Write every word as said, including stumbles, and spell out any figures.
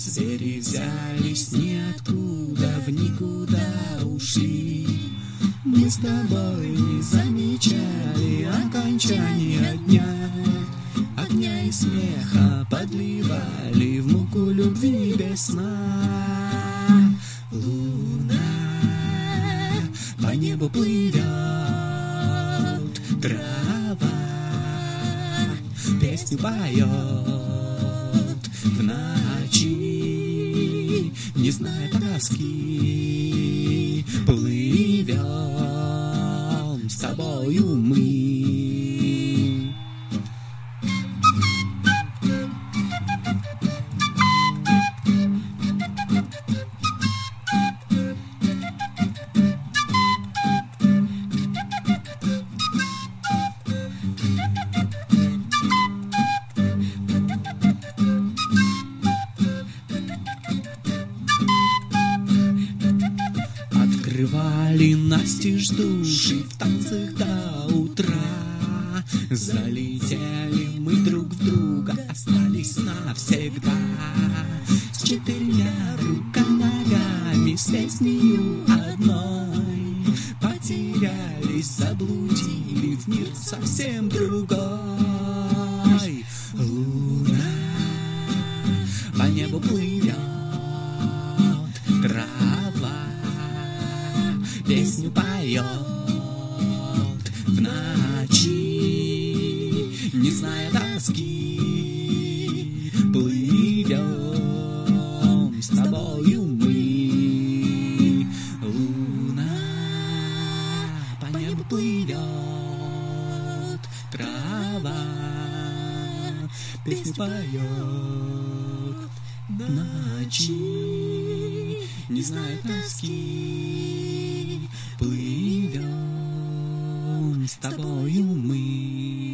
Звери взялись ниоткуда, в никуда ушли. Мы с тобой не замечали окончания дня. Огня и смеха подливали в муку любви без сна. Луна по небу плывет, трава песню поет в ночи, не зная тоски. Плывем с тобою мы. Открывали настежь души в танцах до утра. Залетели мы друг в друга, остались навсегда. С четырьмя рука-ногами, с песнею одной. Потерялись, заблудили в мир совсем другой. Луна по небу плывет, трава песню поет в ночи, не зная тоски. Плывем с тобою мы. Луна по небу плывет, трава песню поет в ночи, не зная тоски. Плывем с тобою мы.